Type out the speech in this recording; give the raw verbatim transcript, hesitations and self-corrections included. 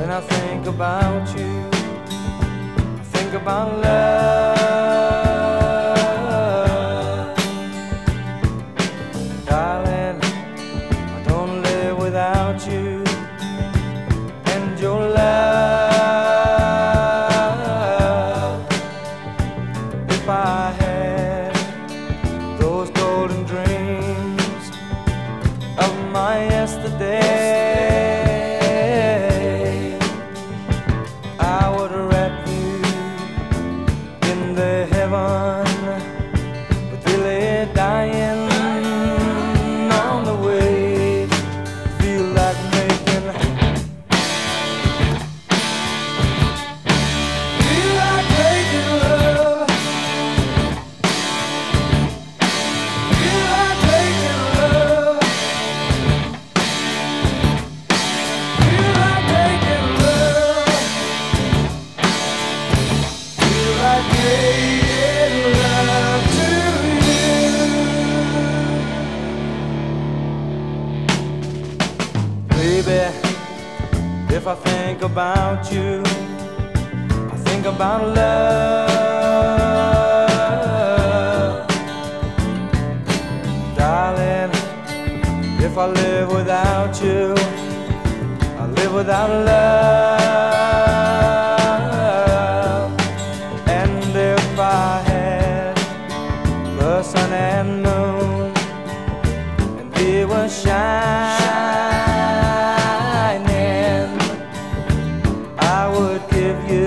When I think about you, I think about love. Darling, I don't live without you and your love. If I had those golden dreams of my yesterday, I would wrap you in the heaven, but really dying on the way. Feel like making, feel like making love, feel like making love, feel like making love, feel like making love to you. Baby, if I think about you, I think about love. Darling, if I live without you, I live without love. And if I had the sun and moon, and they were shining, I would give you